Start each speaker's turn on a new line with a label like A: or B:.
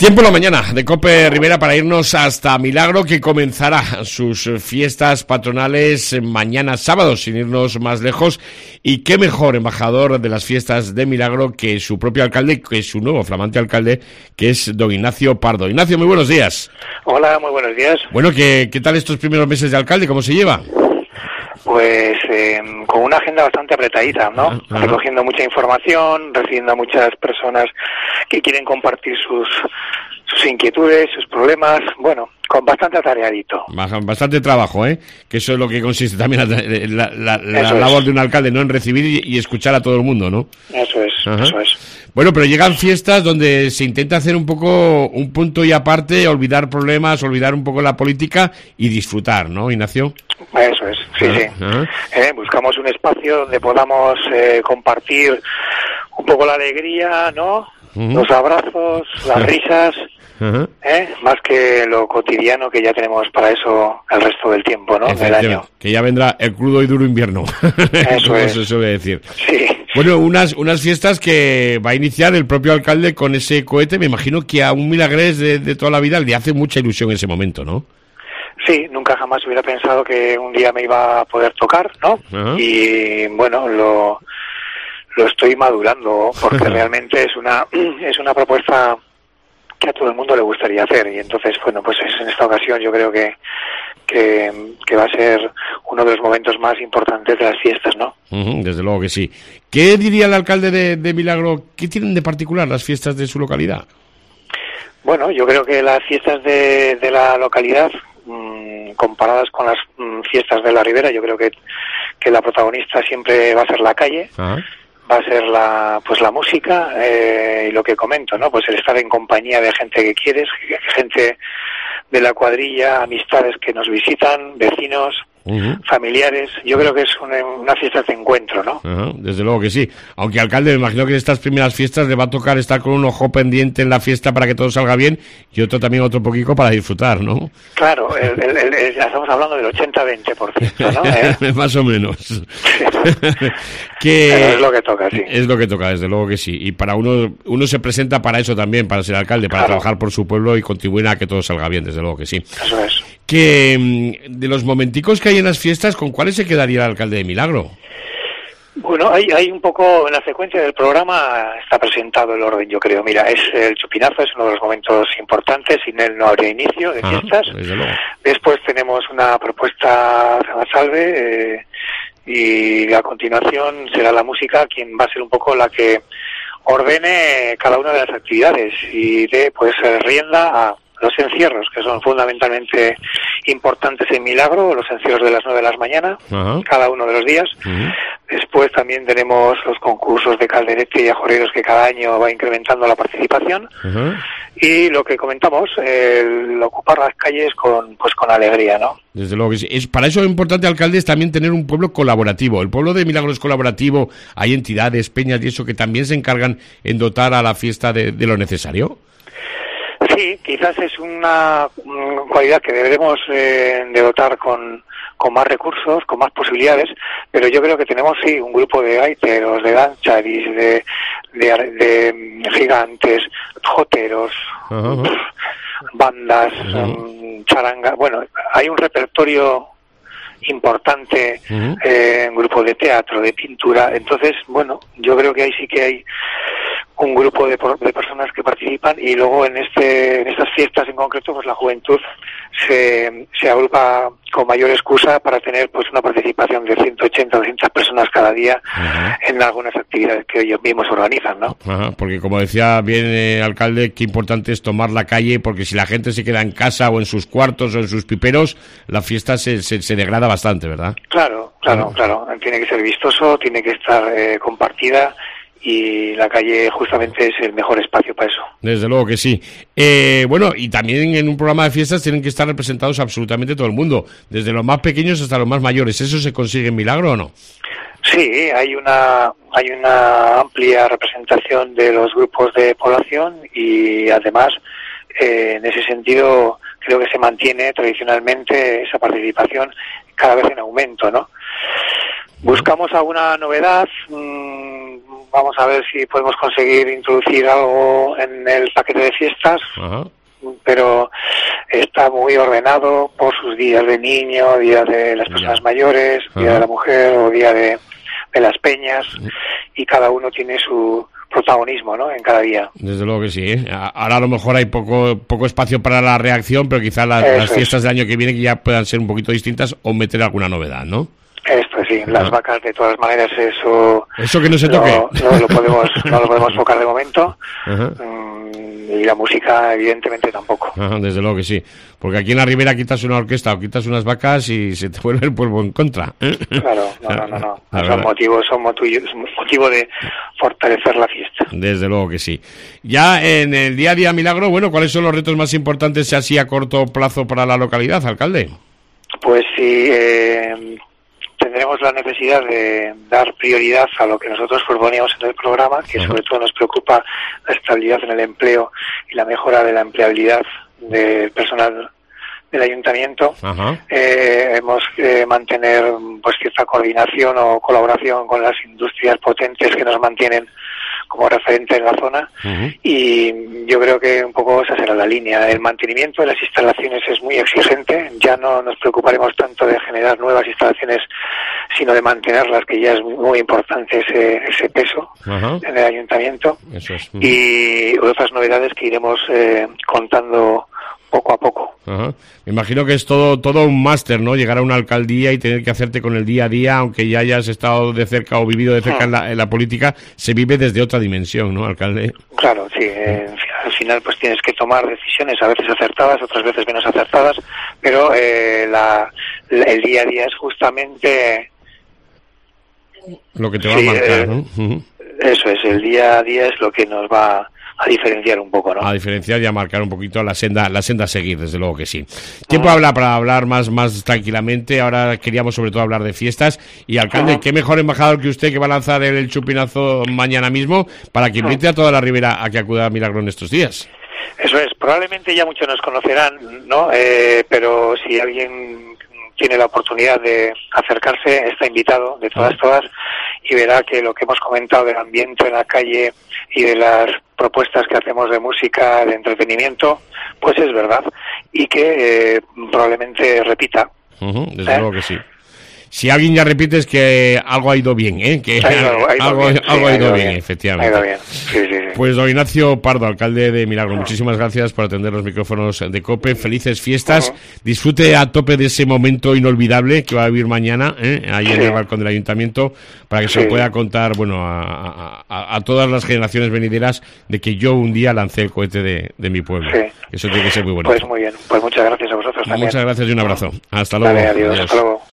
A: Tiempo en la mañana de COPE Rivera para irnos hasta Milagro, que comenzará sus fiestas patronales mañana sábado, sin irnos más lejos. Y qué mejor embajador de las fiestas de Milagro que su propio alcalde, que es su nuevo flamante alcalde, que es don Ignacio Pardo. Ignacio, muy buenos días.
B: Hola, muy buenos días.
A: Bueno, ¿qué tal estos primeros meses de alcalde? ¿Cómo se lleva?
B: Pues con una agenda bastante apretadita, ¿no? Recogiendo mucha información, recibiendo a muchas personas que quieren compartir sus inquietudes, sus problemas, bueno, con bastante atareadito.
A: Bastante trabajo, ¿eh? Que eso es lo que consiste también la labor de un alcalde, ¿no? En recibir y escuchar a todo el mundo, ¿no?
B: Eso es.
A: Bueno, pero llegan fiestas donde se intenta hacer un poco un punto y aparte, olvidar problemas, olvidar un poco la política y disfrutar, ¿no, Ignacio?
B: Eso es, sí. Buscamos un espacio donde podamos compartir un poco la alegría, ¿no? Los abrazos, las risas, más que lo cotidiano que ya tenemos para eso el resto del tiempo, ¿no? Del año.
A: Que ya vendrá el crudo y duro invierno.
B: Eso es.
A: Se suele decir.
B: Sí.
A: Bueno, unas fiestas que va a iniciar el propio alcalde con ese cohete. Me imagino que a un milagrés de toda la vida le hace mucha ilusión ese momento, ¿no?
B: Sí, nunca jamás hubiera pensado que un día me iba a poder tocar, ¿no? Y bueno, lo estoy madurando porque realmente es una propuesta que a todo el mundo le gustaría hacer, y entonces, bueno, pues en esta ocasión yo creo que va a ser uno de los momentos más importantes de las fiestas, ¿no?
A: Desde luego que sí. ¿Qué diría el alcalde de Milagro? ¿Qué tienen de particular las fiestas de su localidad?
B: Bueno, yo creo que las fiestas de la localidad, comparadas con las fiestas de la Ribera, yo creo que la protagonista siempre va a ser la calle. Va a ser la música y lo que comento, ¿no? Pues el estar en compañía de gente que quieres, gente de la cuadrilla, amistades que nos visitan, vecinos, familiares. Yo creo que es una fiesta de encuentro, ¿no?
A: Desde luego que sí. Aunque, alcalde, me imagino que en estas primeras fiestas le va a tocar estar con un ojo pendiente en la fiesta para que todo salga bien y otro poquito para disfrutar, ¿no?
B: Claro, estamos hablando del 80-20%, ¿no?
A: Más o menos.
B: Pero es lo que toca, sí.
A: Es lo que toca, desde luego que sí. Y para uno se presenta para eso también, para ser alcalde, para trabajar por su pueblo y contribuir a que todo salga bien, desde luego que sí.
B: Eso es.
A: Que de los momenticos que hay en las fiestas, ¿con cuáles se quedaría el alcalde de Milagro?
B: Bueno, hay un poco en la secuencia del programa está presentado el orden, yo creo. Mira, es el chupinazo, es uno de los momentos importantes, sin él no habría inicio de fiestas. Después tenemos una propuesta a salve y a continuación será la música quien va a ser un poco la que ordene cada una de las actividades y dé pues rienda a los encierros, que son fundamentalmente importantes en Milagro, los encierros de las 9 de la mañana, cada uno de los días. Después también tenemos los concursos de calderete y ajoreros, que cada año va incrementando la participación. Y lo que comentamos, el ocupar las calles con alegría, ¿no?
A: Desde luego que sí. Para eso es importante, alcalde, es también tener un pueblo colaborativo. El pueblo de Milagro es colaborativo, hay entidades, peñas y eso que también se encargan en dotar a la fiesta de lo necesario.
B: Sí, quizás es una cualidad que deberemos de dotar con más recursos, con más posibilidades, pero yo creo que tenemos sí un grupo de gaiteros, de dancharis, de gigantes, joteros, bandas, charangas. Bueno, hay un repertorio importante, un grupo de teatro, de pintura. Entonces, bueno, yo creo que ahí sí que hay un grupo de personas que participan, y luego en estas fiestas en concreto, pues la juventud se agrupa con mayor excusa para tener pues una participación de 180 o 200 personas cada día en algunas actividades que ellos mismos organizan, ¿no?
A: Porque como decía bien alcalde, qué importante es tomar la calle, porque si la gente se queda en casa o en sus cuartos o en sus piperos, la fiesta se degrada bastante, ¿verdad? Claro.
B: Tiene que ser vistoso, tiene que estar compartida, y la calle justamente es el mejor espacio para eso.
A: Desde luego que sí. Bueno, y también en un programa de fiestas tienen que estar representados absolutamente todo el mundo, desde los más pequeños hasta los más mayores. ¿Eso se consigue en Milagro o no?
B: Sí, hay una amplia representación de los grupos de población, y además en ese sentido creo que se mantiene tradicionalmente esa participación cada vez en aumento, ¿no? Buscamos alguna novedad, vamos a ver si podemos conseguir introducir algo en el paquete de fiestas.
A: Ajá.
B: Pero está muy ordenado por sus días de niño, día de las personas mayores, día de la mujer o día de las peñas, y cada uno tiene su protagonismo, ¿no?, en cada día.
A: Desde luego que sí, ¿eh? Ahora a lo mejor hay poco espacio para la reacción, pero quizás las fiestas del año que viene que ya puedan ser un poquito distintas o meter alguna novedad, ¿no?
B: Esto sí, las vacas de todas maneras, eso
A: que no se toque.
B: No lo podemos tocar de momento. Y la música evidentemente tampoco.
A: Desde luego que sí, porque aquí en la Ribera quitas una orquesta o quitas unas vacas y se te vuelve el pueblo en contra.
B: Claro, no. Son motivo de fortalecer la fiesta.
A: Desde luego que sí. Ya en el día a día, Milagro, bueno, ¿cuáles son los retos más importantes así a corto plazo para la localidad, alcalde?
B: Pues sí, tendremos la necesidad de dar prioridad a lo que nosotros proponíamos en el programa, que sobre todo nos preocupa la estabilidad en el empleo y la mejora de la empleabilidad del personal del ayuntamiento. Hemos mantener pues cierta coordinación o colaboración con las industrias potentes que nos mantienen como referente en la zona, y yo creo que un poco esa será la línea. El mantenimiento de las instalaciones es muy exigente, ya no nos preocuparemos tanto de generar nuevas instalaciones, sino de mantenerlas, que ya es muy importante ese peso en el ayuntamiento.
A: Eso es.
B: Y otras novedades que iremos contando poco a poco.
A: Me imagino que es todo un máster, ¿no? Llegar a una alcaldía y tener que hacerte con el día a día, aunque ya hayas estado de cerca o vivido de cerca en la política, se vive desde otra dimensión, ¿no, alcalde?
B: Claro, sí. Al final pues tienes que tomar decisiones, a veces acertadas, otras veces menos acertadas, pero el día a día es justamente
A: lo que te va a marcar, ¿no?
B: Eso es, el día a día es lo que nos va a diferenciar un poco, ¿no?
A: A diferenciar y a marcar un poquito la senda a seguir, desde luego que sí. Tiempo habla para hablar más tranquilamente. Ahora queríamos sobre todo hablar de fiestas. Y alcalde, qué mejor embajador que usted, que va a lanzar el chupinazo mañana mismo, para que invite a toda la Ribera a que acuda a Milagro en estos días.
B: Eso es, probablemente ya muchos nos conocerán, ¿no? Pero si alguien tiene la oportunidad de acercarse, está invitado de todas, y verá que lo que hemos comentado del ambiente en la calle y de las propuestas que hacemos de música, de entretenimiento, pues es verdad, y que probablemente repita.
A: Desde luego que sí. Si alguien ya repite es que algo ha ido bien, ¿eh? Que algo ha ido bien, efectivamente.
B: Ha ido bien. Sí.
A: Pues don Ignacio Pardo, alcalde de Milagro, muchísimas gracias por atender los micrófonos de COPE. Felices fiestas. Disfrute a tope de ese momento inolvidable que va a vivir mañana, ahí en el balcón del ayuntamiento, para que se lo pueda contar, bueno, a todas las generaciones venideras, de que yo un día lancé el cohete de mi pueblo. Eso tiene que ser muy bonito.
B: Pues muy bien. Pues muchas gracias a vosotros también.
A: Muchas gracias y un abrazo. Hasta luego.
B: Vale, adiós. Hasta luego.